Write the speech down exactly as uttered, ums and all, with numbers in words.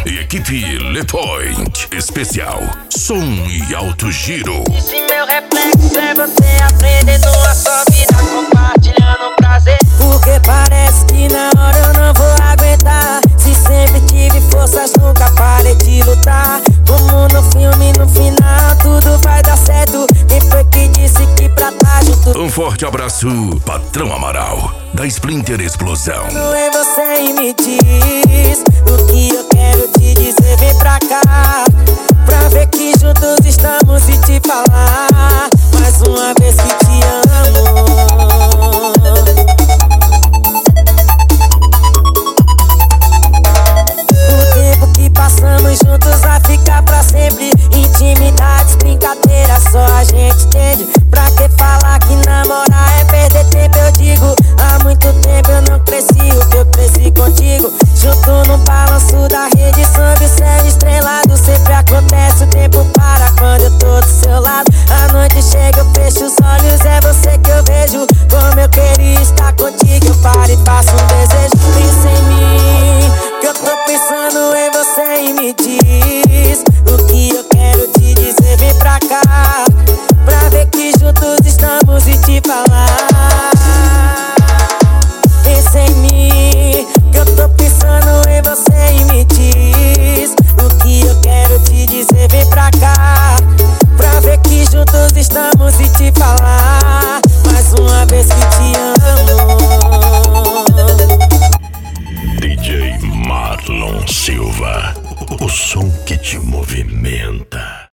e equipe Le Point. Especial som e alto giro. E se meu reflexo é você aprendendo a sua vida, compartilhando prazer? Porque parece que na hora eu não vou aguentar. Se sempre tive forças, nunca parei de lutar. Como no filme, no final tudo vai dar certo. Quem foi que disse que pra tá junto? Um forte abraço, Patrão Amaral, da Splinter Explosão. Quando é você e me diz o que eu quero te dizer, vem pra cá, pra ver que juntos estamos e te falar mais uma vez que te amo. O tempo que passamos juntos vai ficar pra sempre. Intimidades, brincadeiras, só a gente entende. Pra que falar que namorar é perder tempo? Eu digo, há muito tempo eu não cresci o que eu cresci contigo. Junto no balanço da rede, sob o céu estrelado. Sempre acontece, o tempo para quando eu tô do seu lado. A noite chega, eu fecho os olhos, é você que eu vejo. Como eu queria estar contigo, eu paro e faço um desejo. Pensa em mim, que eu tô pensando em você e me diz o que eu quero te dizer, vem pra cá, pra ver que juntos estamos e te falar. Pensa em mim, que eu tô pensando em você e me diz o que eu quero te dizer, vem pra cá, pra ver que juntos estamos e te falar mais uma vez que te amo. D J Marlon Silva, o som que te movimenta.